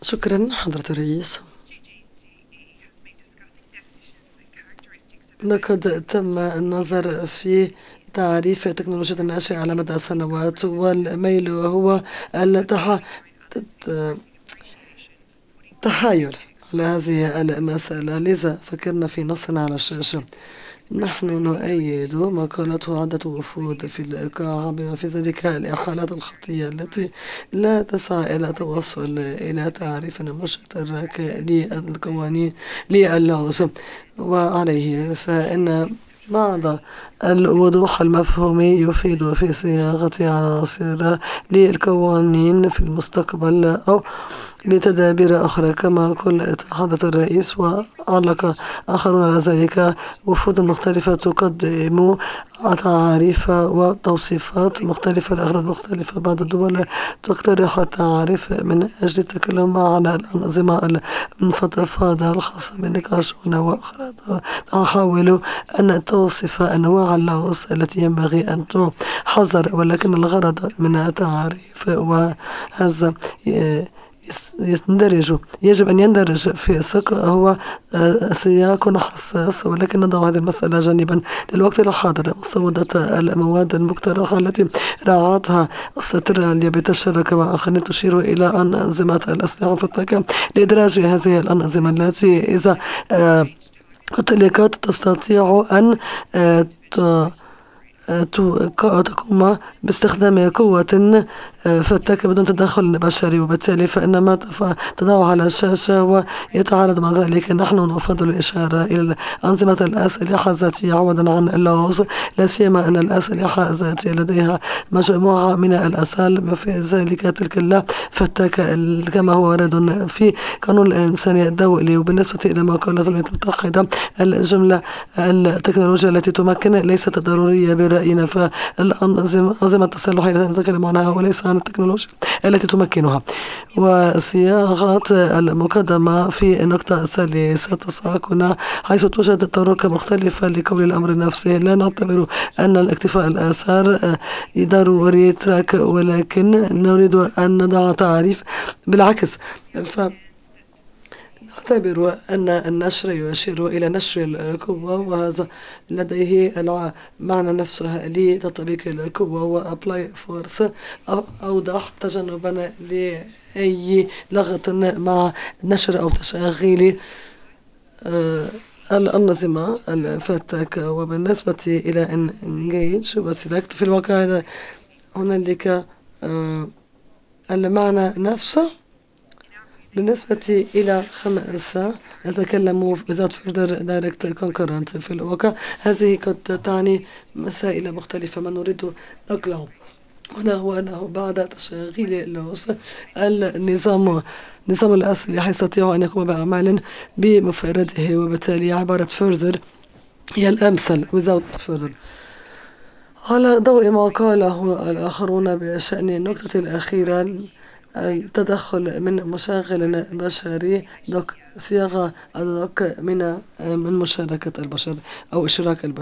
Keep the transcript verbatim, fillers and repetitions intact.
شكرا حضرة الرئيس. لقد تم النظر في تعريف التكنولوجيا الناشئة على مدى سنوات، والميل هو التحايل على هذه المسألة، لذا فكرنا في نص على الشاشة. نحن نؤيد ما قالته عدة وفود في القاعة بما في ذلك الإحالات الخطية التي لا تسعى إلى توصل إلى تعريف مشترك للقوانين للغوص، وعليه فإن بعض الوضوح المفهومي يفيد في صياغة عناصر للقوانين في المستقبل أو لتدابير أخرى. كما قال حضرة الرئيس وعلق آخرون على ذلك، وفود مختلفة تقدم تعاريف وتوصيفات مختلفة لأغراض مختلفة. بعض الدول تقترح التعاريف من أجل التكلم على الأنظمة المفضفضة الخاصة بالنقاش هنا، وأخرى تحاول أن توصف أنواع اللغز التي ينبغي أن تحذر، ولكن الغرض من التعاريف وهذا يندرج يجب أن يندرج في السياق هو سياق حساس، ولكن نضع هذه المسألة جانبا للوقت الحاضر. مسودة المواد المقترحة التي راعتها أستراليا بالتشارك مع آخرين تشير إلى أنظمة الأسلحة المفتكة لإدراج هذه الأنظمة التي إذا أطلقت تستطيع أن تقوم باستخدام قوة فتاكة بدون تدخل بشري، وبالتالي فإن ما تضعه على الشاشة ويتعارض مع ذلك. نحن نفضل الإشارة إلى أنظمة الأسلحة الذاتية عوضا عن اللغز، لا سيما أن الأسلحة الذاتية لديها مجموعة من الأساليب في ذلك تلك اللا فتاكة كما هو وارد في قانون الإنسانية الدولي. وبالنسبة إلى ما قالت الولايات المتحدة، الجملة التكنولوجيا التي تمكن ليست ضرورية برأينا، فالأنظمة التصالحية التي نتكلم عنها وليس عن التكنولوجيا التي تمكنها. وصياغة المقدمة في النقطة الثالثة تساقنا حيث توجد طرق مختلفة لقول الأمر نفسه. لا نعتبر أن الاكتفاء الآثار ضروري تراك، ولكن نريد أن نضع تعريف بالعكس. ف نعتبر أن النشر يشير إلى نشر القوة، وهذا لديه معنى نفسه لتطبيق القوة وأبلاي فورس أوضح تجنبا لأي لغط مع نشر أو تشغيل الأنظمة الفتاكة. وبالنسبة إلى engage وselect في الواقع هنالك المعنى نفسه. بالنسبة إلى خمسة نتكلم without further direct concurrent في الواقع، هذه قد تعني مسائل مختلفة. ما نريد نقله هنا هو أنه بعد تشغيل اللغز النظام نظام الأسلحة يستطيع أن يقوم بأعمال بمفردته، وبالتالي عبارة further هي الأمثل without further. على ضوء ما قاله الآخرون بشأن النقطة الأخيرة، التدخل من مشغل بشري دوك صياغة أدق من من مشاركة البشر أو إشراك البشر.